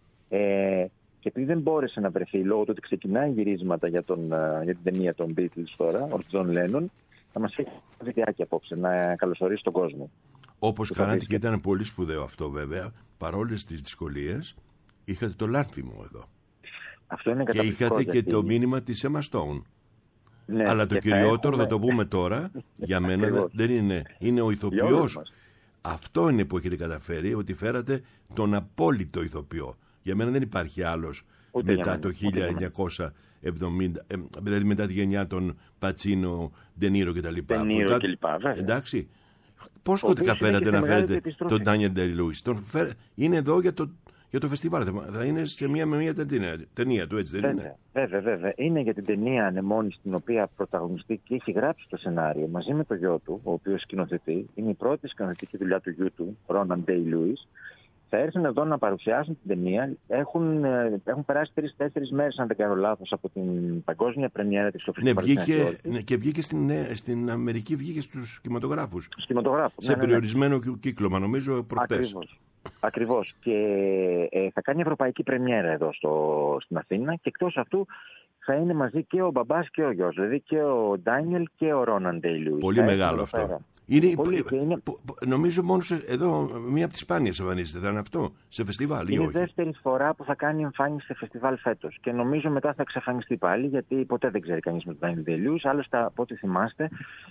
Και επειδή δεν μπόρεσε να βρεθεί λόγω του ότι ξεκινάει γυρίσματα για την ταινία των Beatles τώρα, ο Τζον Λένον, θα μας έχει ένα βιντεάκι απόψε, να καλωσορίσει τον κόσμο. Όπως κάνατε και ήταν πολύ σπουδαίο αυτό βέβαια, παρόλες τις δυσκολίες, είχατε το λάνθιμο εδώ. Αυτό είναι Και καταπληκτικό. είχατε και γιατί- το μήνυμα της Emma Stone. Ναι, Αλλά το και θα κυριότερο, έχουμε- θα το πούμε τώρα, για μένα Ακριβώς. δεν είναι. Είναι ο Για όλους ηθοποιός. μας. Αυτό είναι που έχετε καταφέρει, ότι φέρατε τον απόλυτο ηθοποιό. Για μένα δεν υπάρχει άλλος Ούτε για μετά μένα, το ούτε για 1970, δηλαδή μετά τη γενιά των Πατσίνο, Ντενίρο κτλ. Ντενίρο κλπ, βέβαια. Εντάξει. Πώς Ο οποίος καταφέρατε είναι και να σε μεγάλη φέρετε επιστροφή. τον Ντάνιελ Ντέι-Λούις? Είναι εδώ για το φεστιβάλ. Θα είναι σε μία ταινία του, έτσι δεν είναι? Βέβαια. Είναι για την ταινία Ανεμόνη, στην οποία πρωταγωνιστεί και έχει γράψει το σενάριο μαζί με το γιο του, ο οποίος σκηνοθετεί. Είναι η πρώτη σκηνοθετική δουλειά του γιού του, Ρόναν Ντέι-Λούις. Θα έρθουν εδώ να παρουσιάσουν την ταινία. Έχουν περάσει 3-4 μέρες, αν δεν κάνω λάθος, από την παγκόσμια πρεμιέρα της στο Ναι, φεστιβάλ. και βγήκε στην Αμερική, βγήκε στους κινηματογράφους. Σκηνοτογράφο. Σε περιορισμένο κύκλωμα, νομίζω, προχτές. Ακριβώς. Και θα κάνει ευρωπαϊκή πρεμιέρα εδώ στην Αθήνα, και εκτός αυτού θα είναι μαζί και ο μπαμπάς και ο γιος, δηλαδή και ο Ντάνιελ και ο Ρόναν Ντέι-Λούις. Πολύ μεγάλο αυτό. Νομίζω μόνο εδώ μία από τις σπάνιες εμφανίζεται, θα είναι αυτό, σε φεστιβάλ ή Είναι όχι? δεύτερη φορά που θα κάνει εμφάνιση σε φεστιβάλ φέτος. Και νομίζω μετά θα εξαφανιστεί πάλι, γιατί ποτέ δεν ξέρει κανείς με τον Ντάνιελ Ντέι-Λούις. Άλλωστε, από ό,τι θυμάστε,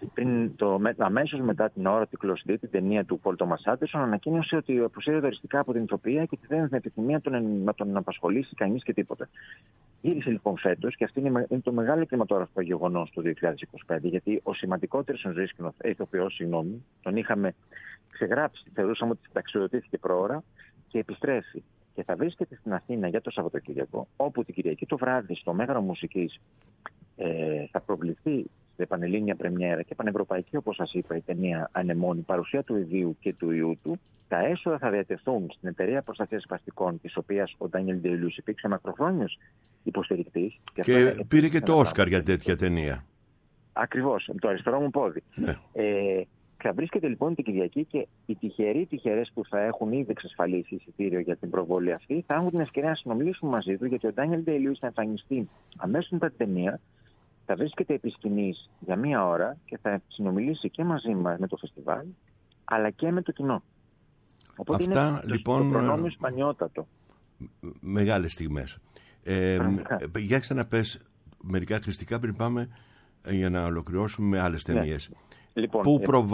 αμέσως μετά την αόρατη κλωστή, την ταινία του Πολ Τόμας Άντερσον, ανακοίνωσε ότι αποσύρεται οριστικά από την ηθοποιία και ότι δεν έχει επιθυμία να τον απασχολήσει κανείς και τίποτε. Γύρισε λοιπόν φέτος, και αυτό είναι το μεγάλο κινηματογραφικό γεγονός του 2025, γιατί ο σημαντικότερος εν ζωής ηθοποιός, τον είχαμε ξεγράψει, θεωρούσαμε ότι συνταξιοδοτήθηκε πρόωρα, και επιστρέφει. Και θα βρίσκεται στην Αθήνα για το Σαββατοκύριακο, όπου την Κυριακή το βράδυ στο Μέγαρο Μουσικής θα προβληθεί σε πανελλήνια πρεμιέρα και πανευρωπαϊκή, όπως σας είπα, η ταινία Ανεμόνη, παρουσία του ιδίου και του ιού του. Τα έσοδα θα διατεθούν στην Εταιρεία Προστασίας Σπαστικών, της οποίας ο Ντάνιελ Ντέι-Λούις υπήρξε μακροχρόνιος υποστηρικτής. Και πήρε και το Όσκαρ για τέτοια ταινία. Ακριβώς, το αριστερό μου πόδι. Ναι. Θα βρίσκεται λοιπόν την Κυριακή, και οι τυχερές που θα έχουν ήδη εξασφαλίσει εισιτήριο για την προβολή αυτή θα έχουν την ευκαιρία να συνομιλήσουν μαζί του, γιατί ο Ντάνιελ Ντέι-Λούις θα εμφανιστεί αμέσως μετά την ταινία, θα βρίσκεται επί σκηνής για 1 ώρα και θα συνομιλήσει και μαζί μας με το φεστιβάλ, αλλά και με το κοινό. Οπότε Αυτά, είναι λοιπόν, το προνόμιο σπανιότατο. Μεγάλες στιγμές. Για ξαναπες μερικά χρηστικά πριν πάμε για να ολοκληρώσουμε με άλλες ταινίες. Λοιπόν,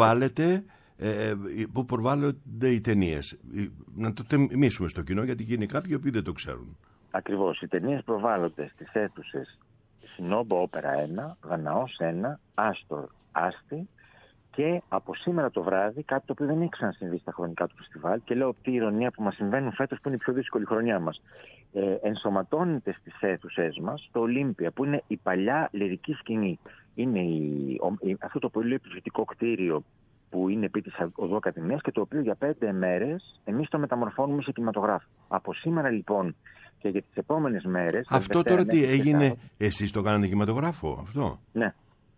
Πού προβάλλονται οι ταινίες? Να το θυμίσουμε στο κοινό, γιατί είναι κάποιοι που δεν το ξέρουν. Ακριβώς. Οι ταινίες προβάλλονται στις αίθουσες Σινόμπο Όπερα 1, Δαναός 1, Άστορ Άστη, και από σήμερα το βράδυ, κάτι το οποίο δεν έχει ξανασυμβεί στα χρονικά του φεστιβάλ, και λέω τι ηρωνία που μας συμβαίνουν φέτος, που είναι η πιο δύσκολη χρονιά μας. Ενσωματώνεται στις αίθουσές μας το Ολύμπια, που είναι η παλιά λυρική σκηνή. Είναι αυτό το πολύ επιθετικό κτίριο που είναι επί της οδού Ακαδημίας, και το οποίο για 5 μέρες εμείς το μεταμορφώνουμε σε κινηματογράφο. Από σήμερα λοιπόν και για τις επόμενες μέρες... Αυτό τώρα τι έγινε? Εσείς το κάνατε κινηματογράφο αυτό? Ναι.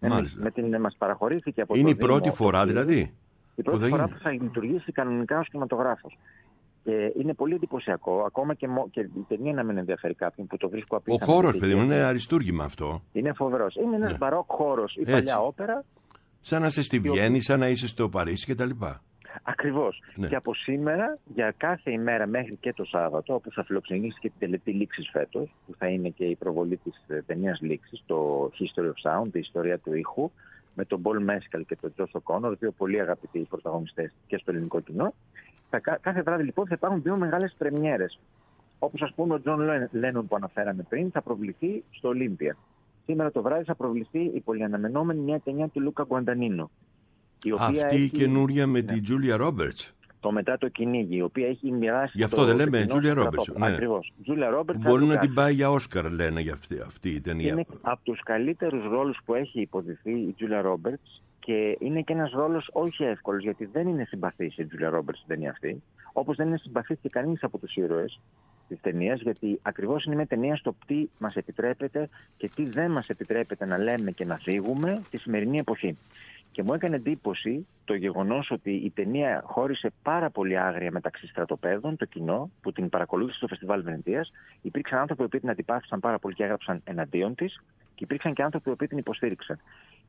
Μας παραχωρήθηκε από είναι το η πρώτη Δήμο, φορά δηλαδή? Η πρώτη φορά που θα λειτουργήσει κανονικά ως κινηματογράφος. Και είναι πολύ εντυπωσιακό, ακόμα και η ταινία να μην ενδιαφέρει κάποιον που το βρίσκω απίθανο. Ο χώρος, παιδί μου, είναι αριστούργημα αυτό. Είναι φοβερός. Είναι ένας μπαρόκ χώρος, η παλιά όπερα. Σαν να είσαι στη Βιέννη, σαν να είσαι στο Παρίσι κτλ. Ακριβώς. Ναι. Και από σήμερα, για κάθε ημέρα μέχρι και το Σάββατο, όπου θα φιλοξενήσει και την τελετή Λήξης φέτος, που θα είναι και η προβολή της ταινίας Λήξης, το History of Sound, η ιστορία του ήχου, με τον Paul Mescal και τον Josh O'Connor, δύο πολύ αγαπητοί πρωταγωνιστές και στο ελληνικό κοινό. Κάθε βράδυ λοιπόν θα υπάρχουν 2 μεγάλες πρεμιέρες. Όπως ας πούμε ο Τζον Λένον που αναφέραμε πριν, θα προβληθεί στο Ολύμπια. Σήμερα το βράδυ θα προβληθεί η πολυαναμενόμενη μια ταινία του Λούκα Γκουαντανίνο. Αυτή η καινούρια με την Τζούλια Ρόμπερτς. Το Μετά το κυνήγι, η οποία έχει μοιράσει. Γι' αυτό δεν λέμε Τζούλια Ρόμπερτς. Ακριβώς. Τζούλια Ρόμπερτς. Μπορεί να την πάει για Όσκαρ, λένε, για αυτή η ταινία. Είναι από τους καλύτερους ρόλους που έχει υποδηθεί η Τζούλια Ρόμπερτς, και είναι και ένας ρόλος όχι εύκολος, γιατί δεν είναι συμπαθής η Τζούλια Ρόμπερτς στην ταινία αυτή. Όπως δεν είναι συμπαθής και κανείς από τους ήρωες της ταινίας, γιατί ακριβώς είναι μια ταινία στο τι μας επιτρέπεται και τι δεν μας επιτρέπεται να λέμε και να θίγουμε στη σημερινή εποχή. Και μου έκανε εντύπωση το γεγονός ότι η ταινία χώρισε πάρα πολύ άγρια μεταξύ στρατοπέδων, το κοινό που την παρακολούθησε στο Φεστιβάλ Βενετίας. Υπήρξαν άνθρωποι που την αντιπάθησαν πάρα πολύ και έγραψαν εναντίον της, και υπήρξαν και άνθρωποι που την υποστήριξαν.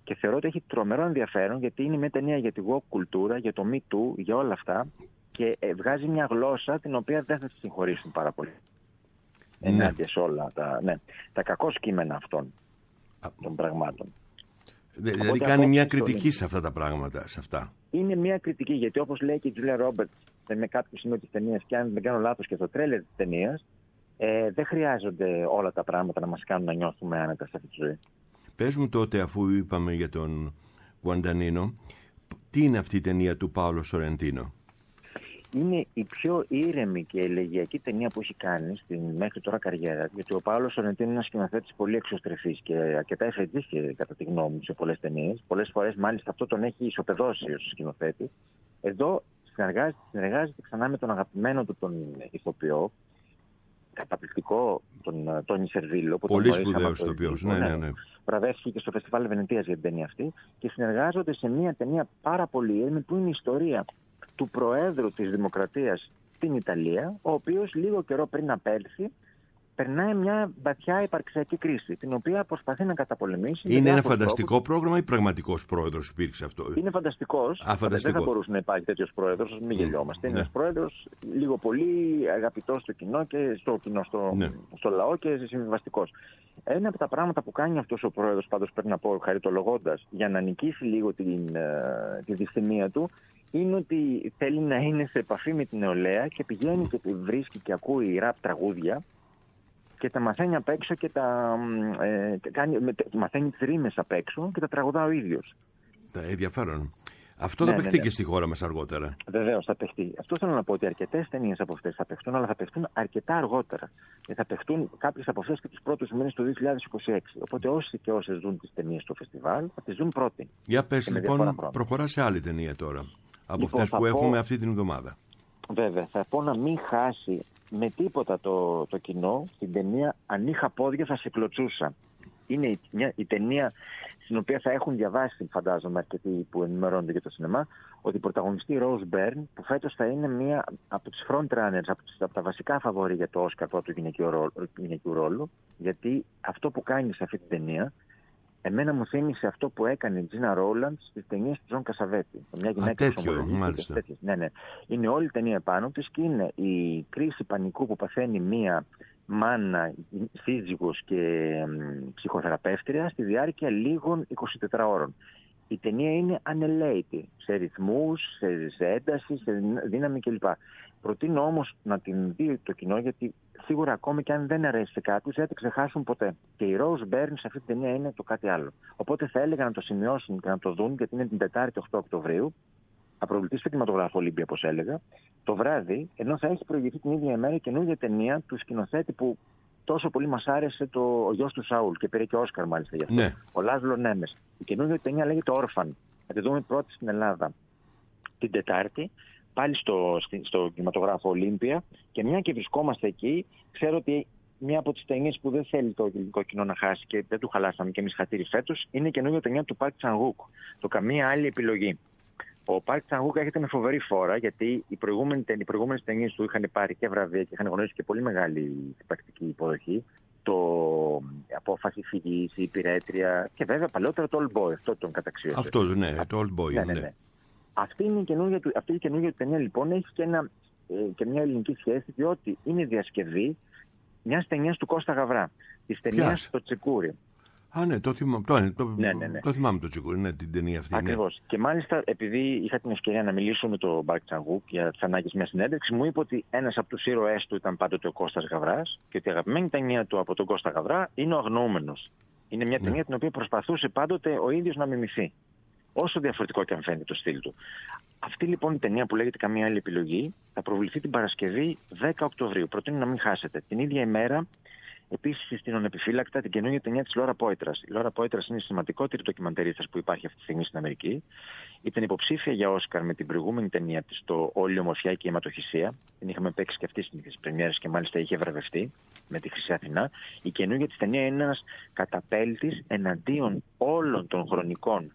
Και θεωρώ ότι έχει τρομερό ενδιαφέρον, γιατί είναι μια ταινία για τη woke κουλτούρα, για το Me Too, για όλα αυτά. Και βγάζει μια γλώσσα την οποία δεν θα τη συγχωρήσουν πάρα πολύ. Ενάντια σε όλα τα κακό κείμενα αυτών των πραγμάτων. Δηλαδή κάνει μια κριτική σε αυτά τα πράγματα, σε αυτά. Είναι μια κριτική, γιατί όπως λέει και η Τζούλια Ρόμπερτς με κάποιο σημείο της ταινίας, και αν δεν κάνω λάθος και στο τρέλερ της ταινίας, δεν χρειάζονται όλα τα πράγματα να μας κάνουν να νιώθουμε άνετα σε αυτή τη ζωή. Πες μου τότε, αφού είπαμε για τον Γουαντανίνο, τι είναι αυτή η ταινία του Πάολο Σορεντίνο? Είναι η πιο ήρεμη και ελεγγυακή ταινία που έχει κάνει στην μέχρι τώρα καριέρα, γιατί ο Πάολο Σορεντίνο είναι ένας σκηνοθέτης πολύ εξωστρεφής και αρκετά εφετής, κατά τη γνώμη μου, σε πολλές ταινίες. Πολλές φορές, μάλιστα, αυτό τον έχει ισοπεδώσει ως σκηνοθέτη. Εδώ συνεργάζεται ξανά με τον αγαπημένο του τον ηθοποιό, καταπληκτικό, τον Τόνι Σερβίλο. Πολύ σπουδαίος ηθοποιός. Ναι. Βραβεύτηκε και στο Φεστιβάλ Βενετίας για την ταινία αυτή. Και συνεργάζονται σε μια ταινία πάρα πολύ ήρεμη, που είναι η ιστορία του Προέδρου της Δημοκρατίας στην Ιταλία, ο οποίος λίγο καιρό πριν απέλθει, περνάει μια βαθιά υπαρξιακή κρίση, την οποία προσπαθεί να καταπολεμήσει. Είναι ένα φανταστικό πρόγραμμα ή πραγματικός πρόεδρος υπήρξε αυτό? Είναι φανταστικός. Δεν θα μπορούσε να υπάρχει τέτοιος πρόεδρος, μην γελιόμαστε. Είναι ένας πρόεδρος λίγο πολύ αγαπητός στο κοινό και στο λαό και συμβιβαστικός. Ένα από τα πράγματα που κάνει αυτός ο πρόεδρος, πάντως πρέπει να πω χαριτολογώντας, για να νικήσει λίγο τη δυσθυμία του, είναι ότι θέλει να είναι σε επαφή με την νεολαία και πηγαίνει και βρίσκει και ακούει ραπ τραγούδια και τα μαθαίνει απ' έξω και μαθαίνει τις ρήμες απ' έξω και τα τραγουδά ο ίδιος. Ενδιαφέρον. Αυτό θα παιχτεί και στη χώρα μας αργότερα. Βεβαίως θα παιχτεί. Αυτό θέλω να πω, ότι αρκετές ταινίες από αυτές θα παιχτούν, αλλά θα παιχτούν αρκετά αργότερα. Και θα παιχτούν κάποιες από αυτές και τους πρώτους μήνες του 2026. Οπότε όσοι και όσες δουν τις ταινίες στο φεστιβάλ θα τις δουν πρώτοι. Για πες λοιπόν, προχωρά σε άλλη ταινία τώρα. Από αυτές που έχουμε αυτή την εβδομάδα. Βέβαια, θα πω να μην χάσει με τίποτα το κοινό την ταινία «Αν είχα πόδια θα σε κλωτσούσα». Είναι η ταινία στην οποία θα έχουν διαβάσει, φαντάζομαι, αρκετοί που ενημερώνονται για το σινεμά, ότι η πρωταγωνιστή Rose Byrne, που φέτος θα είναι μία από τις frontrunners, από τα βασικά φαβορί για το Όσκαρ του γυναικείου ρόλου, γιατί αυτό που κάνει σε αυτή την ταινία, εμένα μου θύμισε αυτό που έκανε η Τζίνα Ρόλαντ στις ταινίες του Τζον Κασαβέτη. Μια γυναίκα τέτοιο, μάλιστα. Ναι. Είναι όλη η ταινία επάνω της και είναι η κρίση πανικού που παθαίνει μία μάνα, σύζυγος και ψυχοθεραπεύτρια στη διάρκεια λίγων 24 ώρων. Η ταινία είναι ανελαίτη σε ρυθμούς, σε ένταση, σε δύναμη κλπ. Προτείνω όμως να την δει το κοινό, γιατί σίγουρα ακόμη και αν δεν αρέσει σε κάποιους δεν θα την ξεχάσουν ποτέ. Και η Rose Byrne σε αυτή την ταινία είναι το κάτι άλλο. Οπότε θα έλεγα να το σημειώσουν και να το δουν, γιατί είναι την Τετάρτη 8 Οκτωβρίου. Θα προβληθεί στο κινηματογράφο Ολύμπια, όπως έλεγα, το βράδυ, ενώ θα έχει προηγηθεί την ίδια ημέρα η καινούργια ταινία του σκηνοθέτη που τόσο πολύ μας άρεσε, ο γιος του Σαούλ, και πήρε και Όσκαρ μάλιστα γι' αυτό. Ναι. Ο Λάζλο Νέμες. Η καινούργια ταινία λέγεται Orphan. Θα τη δούμε πρώτη στην Ελλάδα την Τετάρτη, πάλι στο κινηματογράφο Ολύμπια. Και μια και βρισκόμαστε εκεί, ξέρω ότι μια από τις ταινίες που δεν θέλει το ελληνικό κοινό να χάσει και δεν του χαλάσαμε και εμείς χατήρι φέτος, είναι η καινούργια ταινία του Park Chan-wook, το «Καμία άλλη επιλογή». Ο Park Chan-wook έρχεται με φοβερή φόρα, γιατί οι προηγούμενες ταινίες του είχαν πάρει και βραβεία και είχαν γνωρίσει και πολύ μεγάλη πρακτική υποδοχή. Το Απόφαση Φυγής, η Υπηρέτρια και βέβαια παλαιότερα το Old Boy, αυτό τον καταξίωσε. Αυτό, ναι, το Old Boy. Ναι. Αυτή η καινούργια ταινία λοιπόν έχει και μια ελληνική σχέση, διότι είναι διασκευή μιας ταινίας του Κώστα Γαβρά, της ταινίας «Το Τσεκούρι». Ναι, το θυμάμαι το Τσεκούρι, ναι, την ταινία αυτή. Ακριβώς. Ναι. Και μάλιστα, επειδή είχα την ευκαιρία να μιλήσω με τον Park Chan-wook για τις ανάγκες μιας συνέντευξης, μου είπε ότι ένας από τους ήρωές του ήταν πάντοτε ο Κώστας Γαβράς και ότι η αγαπημένη ταινία του από τον Κώστα Γαβρά είναι ο Αγνοούμενος. Είναι μια ταινία την οποία προσπαθούσε πάντοτε ο ίδιος να μιμηθεί, όσο διαφορετικό και αν φαίνεται το στυλ του. Αυτή λοιπόν η ταινία που λέγεται «Καμία άλλη επιλογή» θα προβληθεί την Παρασκευή 10 Οκτωβρίου. Προτείνω να μην χάσετε. Την ίδια ημέρα, επίσης, συστήνω επιφύλακτα την καινούργια ταινία της Λόρα Πόιτρας. Η Λόρα Πόιτρας είναι η σημαντικότερη ντοκιμαντερίστας που υπάρχει αυτή τη στιγμή στην Αμερική. Ήταν υποψήφια για Όσκαρ με την προηγούμενη ταινία της, το «Όλη η ομορφιά και η αιματοχυσία». Την είχαμε παίξει και αυτή στις πρεμιέρες και μάλιστα είχε βραβευτεί με τη Χρυσή Αθηνά. Η καινούργια της ταινία είναι ένας καταπέλτης εναντίον όλων των χρονικών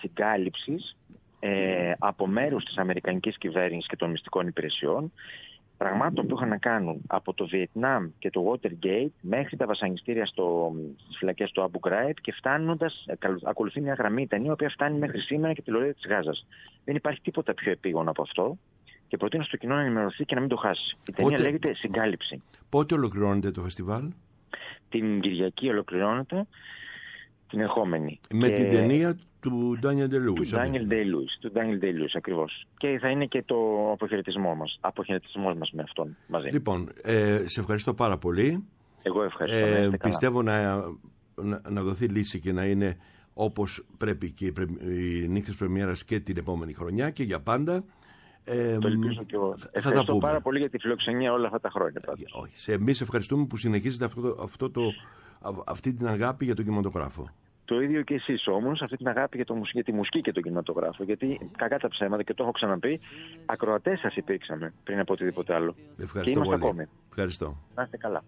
συγκάλυψης από μέρους της αμερικανικής κυβέρνησης και των μυστικών υπηρεσιών. πραγμάτων που είχαν να κάνουν από το Βιετνάμ και το Watergate μέχρι τα βασανιστήρια στις φυλακές του Abu Ghraib και φτάνοντας, ακολουθεί μια γραμμή ταινία, η οποία φτάνει μέχρι σήμερα και τη λωρίδα της Γάζας. Δεν υπάρχει τίποτα πιο επίγον από αυτό και προτείνω στο κοινό να ενημερωθεί και να μην το χάσει. Η ταινία λέγεται Συγκάλυψη. Πότε ολοκληρώνεται το φεστιβάλ? Την Κυριακή ολοκληρώνεται, την ερχόμενη. Με την ταινία του Daniel Day-Lewis. Του Daniel Day-Lewis, ακριβώς. Και θα είναι και το αποχαιρετισμός μας με αυτόν μαζί. Λοιπόν, σε ευχαριστώ πάρα πολύ. Εγώ ευχαριστώ. Πιστεύω να δοθεί λύση και να είναι όπως πρέπει και οι νύχτες πρεμιέρας και την επόμενη χρονιά και για πάντα. Το ελπίζω και εγώ. Ευχαριστώ πάρα πολύ για τη φιλοξενία όλα αυτά τα χρόνια. Εμείς ευχαριστούμε που συνεχίζετε αυτή την αγάπη για τον κινηματογράφο. Το ίδιο και εσείς όμως, αυτή την αγάπη για τη μουσική και τον κινηματογράφο. Γιατί κακά τα ψέματα, και το έχω ξαναπεί, ακροατές σας υπήρξαμε πριν από οτιδήποτε άλλο. Ευχαριστώ και είμαστε πολύ. ακόμη. Ευχαριστώ. Να είστε καλά.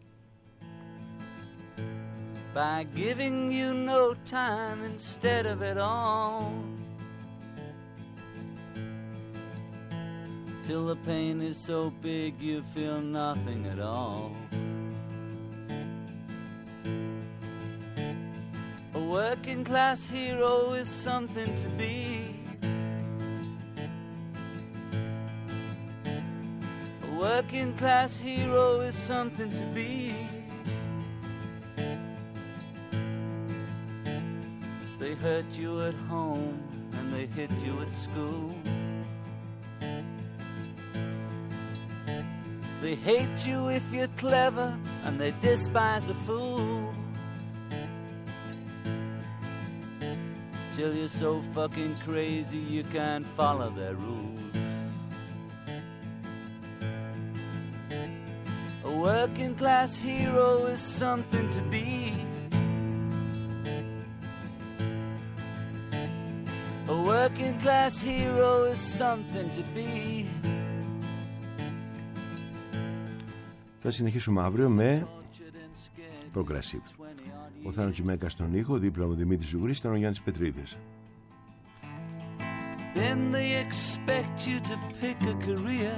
By giving you no time instead of it all, till the pain is so big you feel nothing at all. A working class hero is something to be. A working class hero is something to be. They hurt you at home and they hit you at school. They hate you if you're clever and they despise a fool. Till you're so fucking crazy you can't follow their rules. A working class hero is something to be. A working class hero is something to be. Θα συνεχίσουμε αύριο με Progressive. Ο Θάνος Τσιμέκας στον ήχο, δίπλα μου Δημήτρης Ζουγρής, ήταν ο Γιάννης Πετρίδης. Then they expect you to pick a career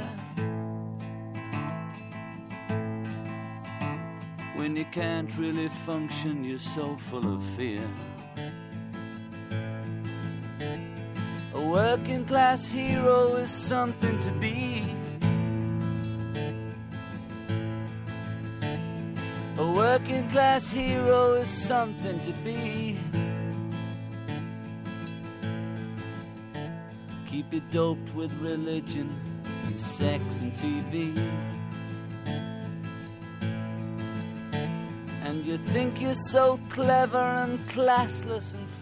when you can't really function, you're so full of fear. A working class hero is something to be. A working class hero is something to be. Keep you doped with religion and sex and TV. And you think you're so clever and classless and